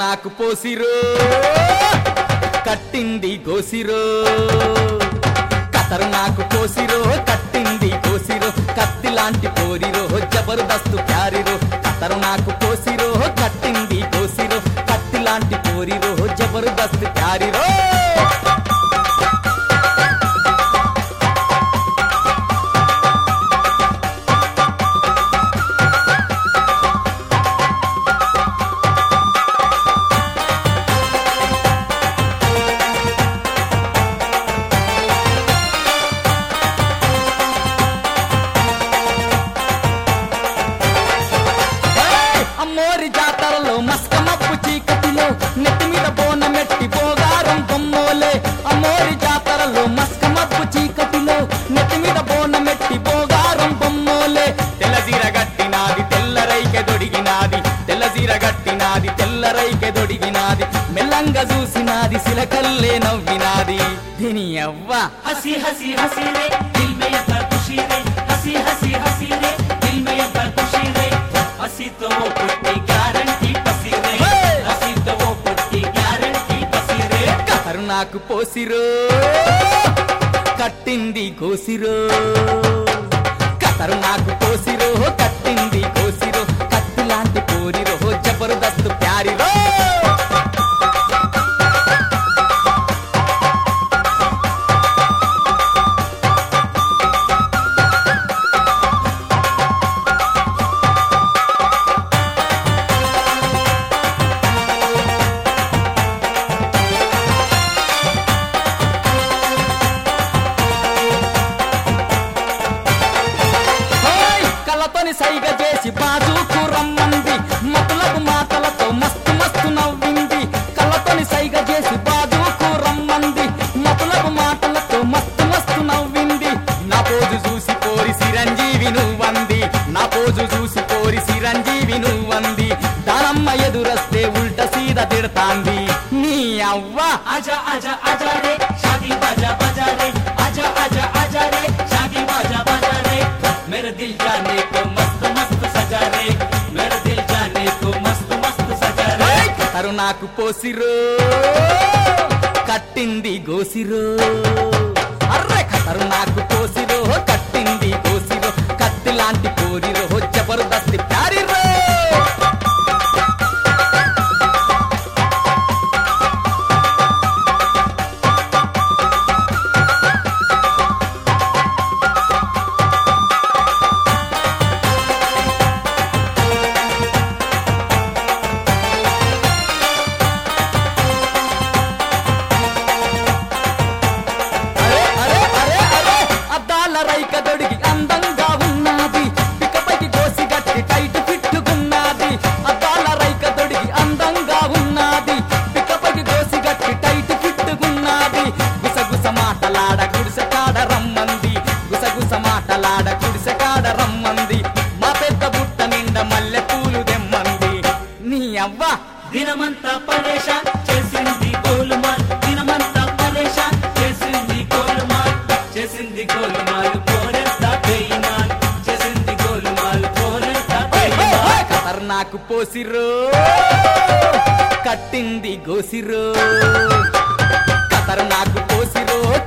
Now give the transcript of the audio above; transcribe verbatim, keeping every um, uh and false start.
నాకు పోసిరో కట్టింది గోసిరో కతరు నాకు పోసిరో కట్టింది గోసిరో కత్తి లాంటి పోరిరో జబర్దస్తు ప్యారిరో కతరు నాకు పోసిరో కట్టింది గోసిరో కత్తి లాంటి పోరిరో జబర్దస్తు ప్యారిరో అమ్మోరి జాతరలో మస్కమప్పు చీకటిలో నెత్తి మీద బోన మెట్టి పోగారం బొమ్మోలే అమ్మోరి జాతరలో మస్కమప్పు చీకటిలో నెత్తి మీద బోన మెట్టి పోగారం బొమ్మోలే తెల్లజీర గట్టినాది తెల్లరైకె దొడిగినాది తెల్లజీర గట్టినాది తెల్లరైకె దొడిగినాది మెల్లంగా చూసినాది సిలకల్లే నవ్వినాది దీని అవ్వ हंसी हंसी हंसी रे दिल में ये खुशी रे हंसी हंसी हंसी रे दिल में ये खुशी रे हंसी तो वो पुट्टी गारंटी पसी रे हंसी तो वो पुट्टी गारंटी पसी रे కతరు నాకు పోసిరో కట్టింది గోసిరో కతరు నాకు పోసిరో కట్టింది గోసిరో కత్తి లాంటి పోరిరో జబర్దస్తు ప్యారిరో కళ్ళతోని సైగ చేసి బాజుకు రమ్మంది మతులకు మాటలతో మస్తు మస్తు నవ్వింది కళ్ళతోని సైగ చేసి బాజుకు రమ్మంది మతులకు మాటలతో మస్తు మస్తు నవ్వింది నా పోజు చూసి పోరి చిరంజీవి నువ్వంది నా పోజు చూసి పోరి చిరంజీవి నువ్వంది దానమ్మ ఎదురస్తే ఉల్ట సీద తిడతాంది నీ అవ్వ आजा आजा आजा रे शादी बाजा बाजा रे आजा आजा आजा रे शादी बाजा बाजा रे मेरे दिल जाने को मस्त मस्त सजा रे मेरे दिल जाने को मस्त मस्त सजा रे కతరు నాకు పోసిరో కట్టింది గోసిరో అర్రే కతరు నాకు పోసిరో కట్టింది గోసిరో కత్తి లాంటి పోరిరో జబర్దస్తి ప్యారిరో రైక దొడిగి అందంగా ఉన్నది పికపైకి కోసి గట్టి టైట్ ఫిట్టుకున్నది అద్దాల రైక దొడిగి అందంగా ఉన్నది పికపైకి కోసి గట్టి టైట్ ఫిట్టుకున్నది గుసగుస మాటలాడ గుడిసె కాడ రమ్మంది గుసగుస మాటలాడ గుడిసె కాడ రమ్మంది మా పెద్ద బుట్ట నిండా మల్లె పూలు దెమ్మంది నీ అవ్వ దినమంతా పరేషాన్ చేసింది గోలుమాల్ దినమంతా పరేషాన్ చేసింది గోలుమాల్ చేసింది గోలుమాల్ పోరెంతా బేయిమాన్ చేసింది గోలుమాల్ పోరెంతా బేయిమాన్ కతరు నాకు పోసిరో కట్టింది గోసిరో కతరు నాకు పోసిరో